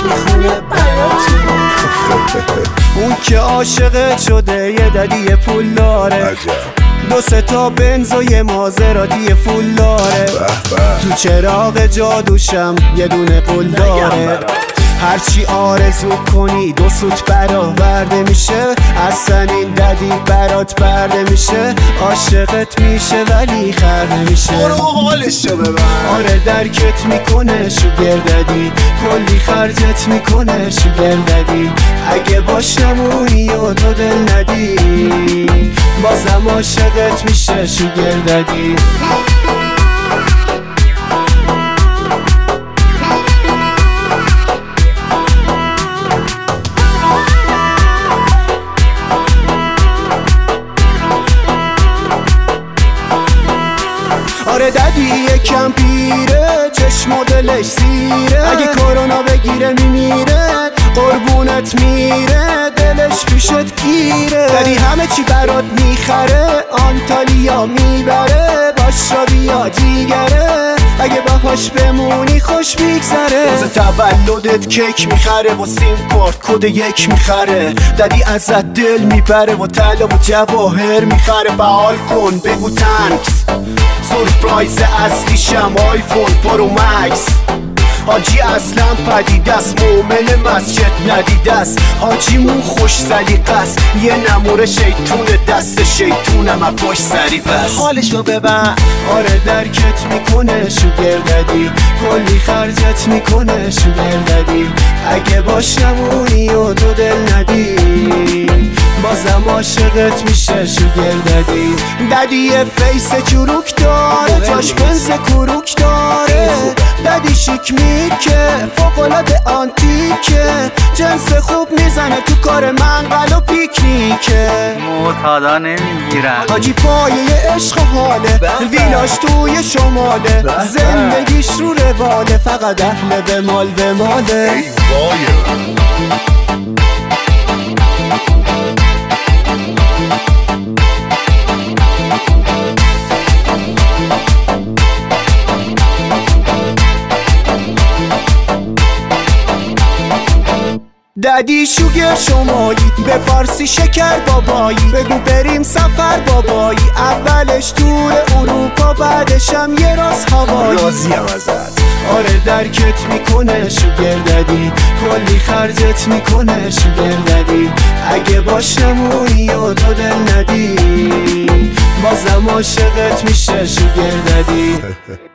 میخونه براتون. اون که عاشقت شده یه ددی پول داره، 2-3 تا بنز و یه مازراتی فول داره، تو چراغ جادوشم یه دونه قول داره. هرچی آرزو کنی 2 سوت برآورده میشه، اصلا این ددی برات برده میشه. عاشقت میشه ولی خر نمیشه. برو حالشو ببر. آره درکت میکنه شوگر ددی، کلی خرجت میکنه شوگر ددی. اگه باش نمونی و تو دل ندی، بازم عاشقت میشه شوگر ددی. آره ددی یکم پیره، چشم و دلش سیره، اگه کرونا بگیره میمیره، قربونت میره، دلش پیشت گیره. ددی همه چی برات میخره، آنتالیا میبره، باش را بیا جیگره، اگه باهاش بمونی خوش میگذره. روز تولدت کیک میخره و سیم کارت کد 1 میخره، ددی ازت دل میبره و طلا و جواهر میخره. فعال کن بگو تنکس، سورپرایز اصلیشم آیفون پرو مکس. حاجی اصلا پدیده است، مومن مسجد ندیده است، حاجیمون خوش سلیقه است، یه نموره شیطون دست شیطونم پشت سری بس. حالشو ببر. آره درکت میکنه شوگر ددی، کلی خرجت میکنه شوگر ددی. اگه باش نمونی و تو دل ندی، بازم عاشقت میشه شوگر ددی. ددی یه فیس چروک داره، جاش بنز کروک داره، ددی شیک میکه فوق‌العاده آنتیکه، جنس خوب میزنه تو کار منقل و پیکنیکه. معتادا نمیگیرن. حاجی پایه عشق حاله، ویلاش توی شماله، زندگیش رو رواله، فقط اهل به مال به ماله. ددی شوگر شمایی، به فارسی شکر بابایی، بگو بریم سفر بابایی. اولش تور اروپا، بعدشم یه راست هوایی. راضیم ازت. آره درکت میکنه شوگر ددی، کلی خرجت میکنه شوگر ددی. اگه باش نمونی و تو دل ندی، بازم عاشقت میشه شوگر ددی.